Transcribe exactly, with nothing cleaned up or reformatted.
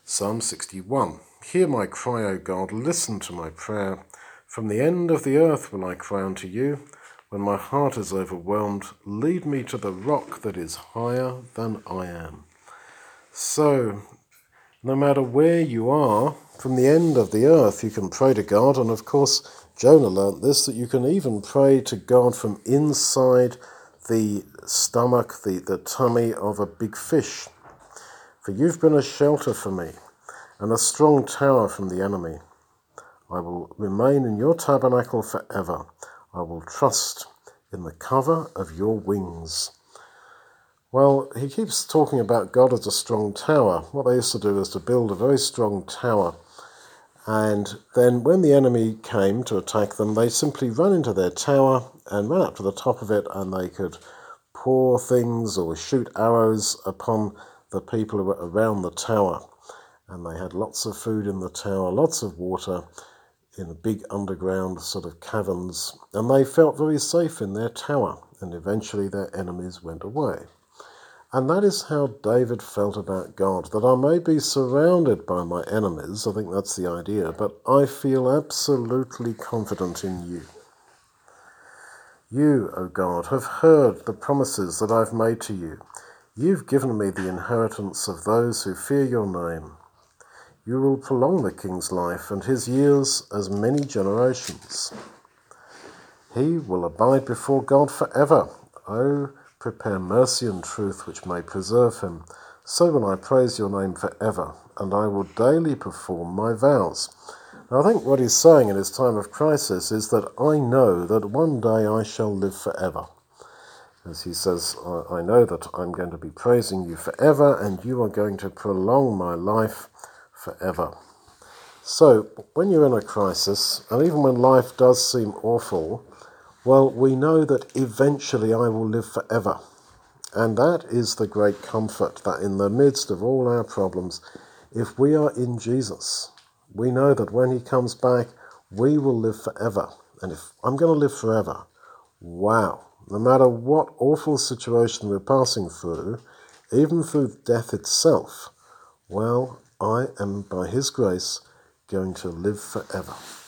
Psalm sixty-one. Hear my cry, O God, listen to my prayer. From the end of the earth will I cry unto you. When my heart is overwhelmed, lead me to the rock that is higher than I am. So, no matter where you are, from the end of the earth, you can pray to God. And of course, Jonah learnt this, that you can even pray to God from inside the stomach, the, the tummy of a big fish. For you've been a shelter for me, and a strong tower from the enemy. I will remain in your tabernacle forever. I will trust in the cover of your wings. Well, he keeps talking about God as a strong tower. What they used to do is to build a very strong tower, and then when the enemy came to attack them, they simply run into their tower and run up to the top of it, and they could pour things or shoot arrows upon the people who were around the tower. And they had lots of food in the tower, lots of water in big underground sort of caverns, and they felt very safe in their tower, and eventually their enemies went away. And that is how David felt about God, that I may be surrounded by my enemies, I think that's the idea, but I feel absolutely confident in you. You, O God, have heard the promises that I've made to you. You've given me the inheritance of those who fear your name. You will prolong the king's life, and his years as many generations. He will abide before God forever. Oh, prepare mercy and truth which may preserve him. So will I praise your name forever, and I will daily perform my vows. Now, I think what he's saying in his time of crisis is that I know that one day I shall live forever. As he says, I know that I'm going to be praising you forever, and you are going to prolong my life forever. So, when you're in a crisis, and even when life does seem awful, well, we know that eventually I will live forever. And that is the great comfort, that in the midst of all our problems, if we are in Jesus, we know that when he comes back, we will live forever. And if I'm going to live forever, wow, no matter what awful situation we're passing through, even through death itself, well, I am, by his grace, going to live forever.